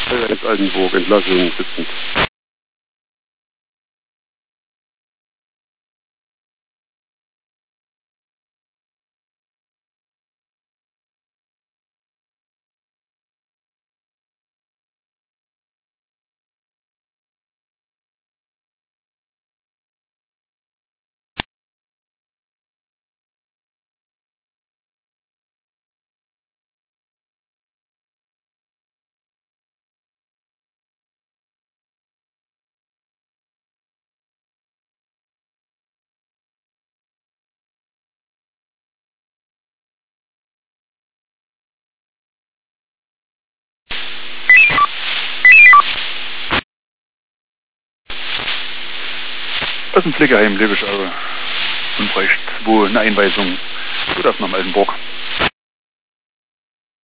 Ins Altenburg, Entlassung sitzend. Das ist ein Pflegeheim, Lebischau, Unrecht, wo eine Einweisung, so das nach Altenburg.